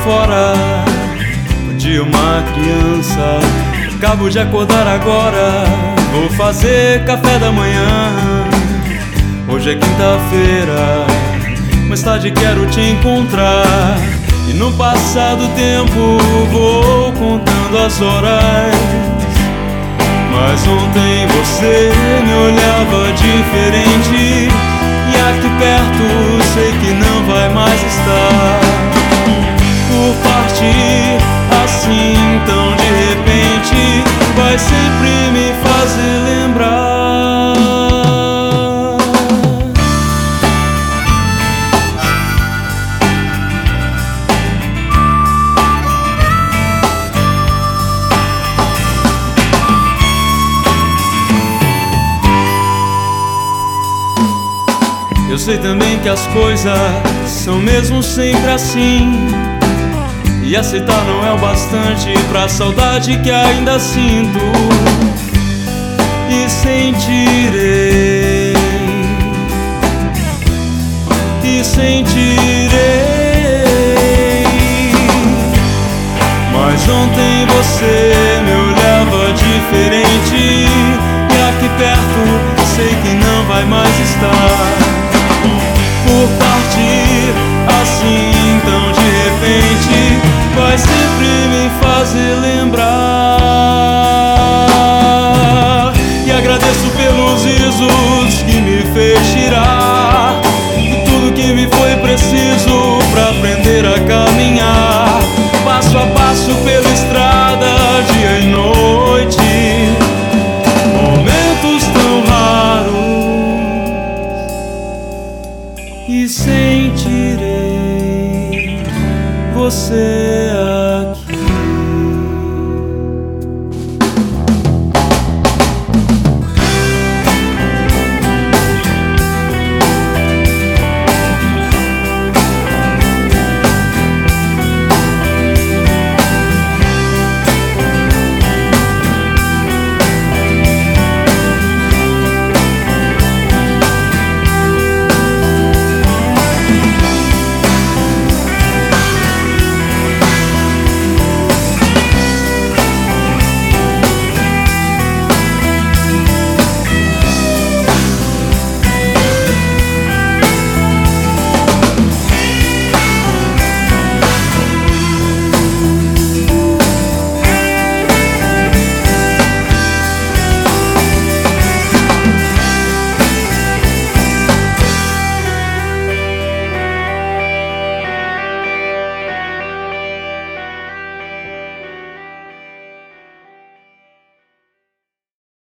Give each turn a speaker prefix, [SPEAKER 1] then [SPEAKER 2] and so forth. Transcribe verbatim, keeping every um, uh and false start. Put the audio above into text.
[SPEAKER 1] fora de uma criança. Acabo de acordar agora, vou fazer café da manhã. Hoje é quinta-feira, mais tarde quero te encontrar. E no passado tempo vou contando as horas, mas ontem você me olhava diferente. E aqui perto sei que não vai mais estar. Por partir assim tão de repente, vai sempre me fazer lembrar. Eu sei também que as coisas são mesmo sempre assim, e aceitar não é o bastante pra saudade que ainda sinto. E sentirei, e sentirei